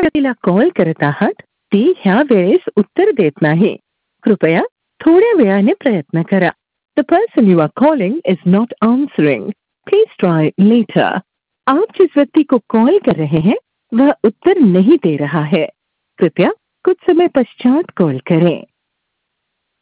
व्यक्तीला कॉल करत आहात ती ह्या वेळेस उत्तर देत नाही. कृपया थोड्या वेळाने प्रयत्न करा. The person you are calling is not answering. Please try later. आप जिस व्यक्ति को कॉल कर रहे हैं वह उत्तर नहीं दे रहा है. कृपया कुछ समय पश्चात कॉल करें.